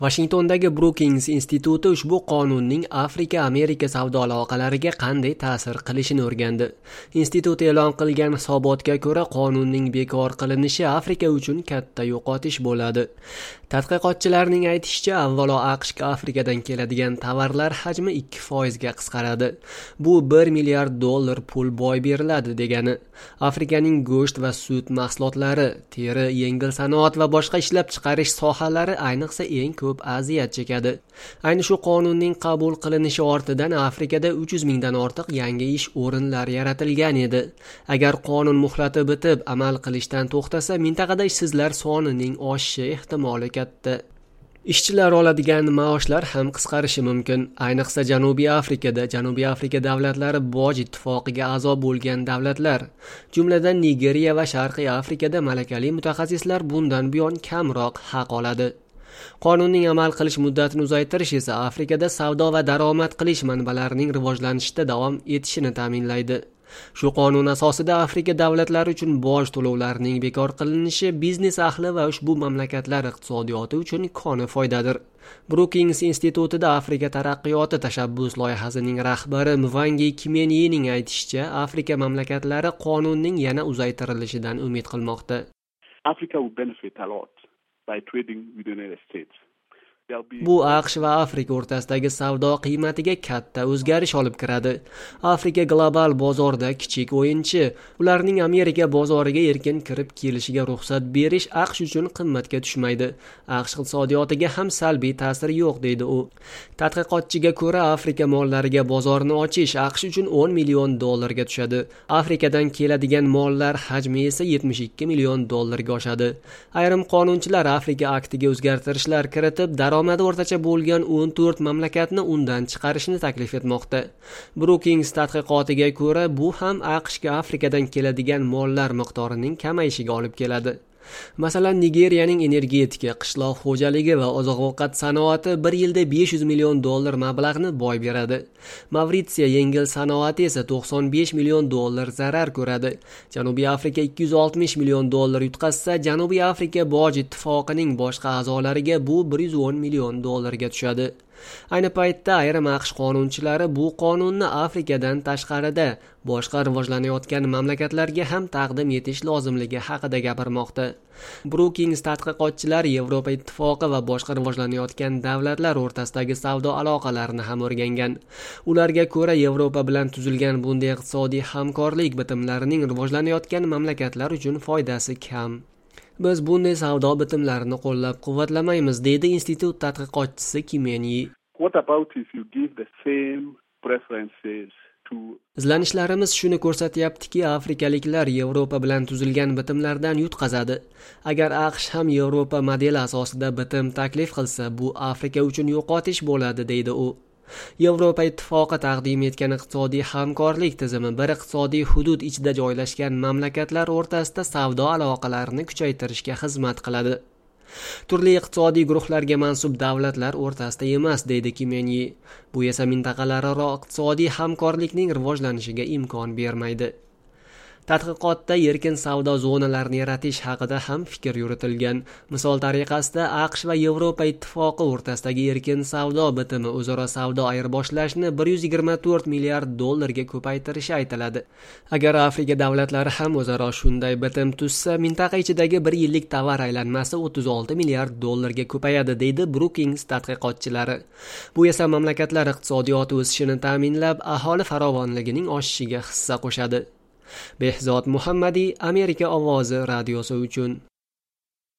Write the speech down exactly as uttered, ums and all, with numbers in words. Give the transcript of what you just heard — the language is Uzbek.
Washingtondagi Brookings instituti ushbu qonunning Afrika-Amerika savdo aloqalariga qanday ta'sir qilishini o'rgandi. Institut e'lon qilgan hisobotga ko'ra, qonunning bekor qilinishi Afrika uchun katta yo'qotish bo'ladi. Tadqiqotchilarning aytishicha, avvalo AQShga Afrikadan keladigan tovarlar hajmi ikki foizga qisqaradi. Bu bir milliard dollar pul boy beriladi degani. Afrikaning go'sht va sut mahsulotlari, teri, yengil sanoat va boshqa ishlab chiqarish sohalari ayniqsa eng ko'p aziyat chekadi. Ayni shu qonunning qabul qilinishi ortidan Afrikada uch yuz mingdan ortiq yangi ish o'rinlari yaratilgan edi. Agar qonun muhlati bitib amal qilishdan to'xtasa, mintaqada ishsizlar sonining oshishi ehtimoli katta. Ishchilar oladigan maoshlar ham qisqarishi mumkin. Ayniqsa Janubiy Afrikada, Janubiy Afrika davlatlari boj ittifoqiga a'zo bo'lgan davlatlar, jumladan Nigeriya va Sharqiy Afrikada malakali mutaxassislar bundan buyon kamroq haq oladi. Qonunning amal qilish muddatini uzaytirish esa Afrikada savdo va daromad qilish manbalarining rivojlanishida davom etishini ta'minlaydi. Shu qonun asosida Afrika davlatlari uchun boj to'lovlarining bekor qilinishi biznes ahli va ushbu mamlakatlar iqtisodiyoti uchun koni foydadir. Brookings institutida Afrika taraqqiyoti tashabbus loyihasining rahbari Mvangi Kimenyining aytishicha, Afrika mamlakatlari qonunning yana uzaytirilishidan umid qilmoqda. Africa will benefit a lot by trading with the United States. Bu AQSh va Afrika o'rtasidagi savdo qiymatiga katta o'zgarish olib kiradi. Afrika global bozorda kichik o'yinchi, ularning Amerika bozoriga erkin kirib kelishiga ruxsat berish AQSh uchun qimmatga tushmaydi. AQSh iqtisodiyotiga ham salbiy ta'sir yo'q, deydi u. Tadqiqotchiga ko'ra, Afrika mollariga bozorni ochish AQSh uchun o'n million dollarga tushadi. Afrikadan keladigan mollar hajmi esa yetmish ikki million dollarga oshadi. Ayrim qonunchilar Afrika aktiga o'zgartirishlar kiritib, daromadi o'rtacha bo'lgan o'n to'rt mamlakatni undan chiqarishni taklif etmoqda. Brookings tadqiqotiga ko'ra, bu ham AQShga Afrikadan keladigan mollar miqdorining kamayishiga olib keladi. Masalan, Nigeriyaning energetika, qishloq xo'jaligi va oziq-ovqat sanoati bir yilda besh yuz million dollar mablag'ni boy beradi. Mavritsiya yengil sanoati esa to'qson besh million dollar zarar ko'radi. Janubiy Afrika ikki yuz oltmish million dollar yutqazsa, Janubiy Afrika boj ittifoqining boshqa a'zolariga bu bir yuz o'n million dollarga tushadi. Ayni paytda ayrim AQSh qonunchilari bu qonunni Afrikadan tashqarida boshqa rivojlanayotgan mamlakatlarga ham taqdim etish lozimligi haqida gapirmoqda. Brookings tadqiqotchilari Yevropa ittifoqi va boshqa rivojlanayotgan davlatlar o'rtasidagi savdo aloqalarini ham o'rgangan. Ularga ko'ra, Yevropa bilan tuzilgan bunday iqtisodiy hamkorlik bitimlarining rivojlanayotgan mamlakatlar uchun foydasi kam. Biz bunday savdo bitimlarini qo'llab-quvvatlamaymiz, deydi institut tadqiqotchisi Kimenyi. What about if you give the same preferences to Izlanishlarimiz shuni ko'rsatyaptiki, afrikaliklar Yevropa bilan tuzilgan bitimlardan yutqazadi. Agar AQSh ham Yevropa modeli asosida bitim taklif qilsa, bu Afrika uchun yo'qotish bo'ladi, deydi u. Yevropa ittifoqi taqdim etgan iqtisodiy hamkorlik tizimi bir iqtisodiy hudud ichida joylashgan mamlakatlar o'rtasida savdo aloqalarini kuchaytirishga xizmat qiladi. Turli iqtisodiy guruhlarga mansub davlatlar o'rtasida emas, deydi Kimenyi. Bu esa mintaqalararo iqtisodiy hamkorlikning rivojlanishiga imkon bermaydi. Tadqiqotda erkin savdo zonalarini yaratish haqida ham fikr yuritilgan. Misol tariqasida AQSh va Yevropa ittifoqi o'rtasidagi erkin savdo bitimi o'zaro savdo ayirboshlashni bir yuz yigirma to'rt milliard dollarga ko'paytirishi aytiladi. Agar Afrika davlatlari ham o'zaro shunday bitim tuzsa, mintaqa ichidagi bir yillik tovar aylanmasi o'ttiz olti milliard dollarga ko'payadi, deydi Brookings tadqiqotchilari. Bu esa mamlakatlar iqtisodiyoti o'sishini ta'minlab, aholi farovonligining oshishiga hissa qo'shadi. Behzod Muhammadi, Amerika ovozi radiosi uchun.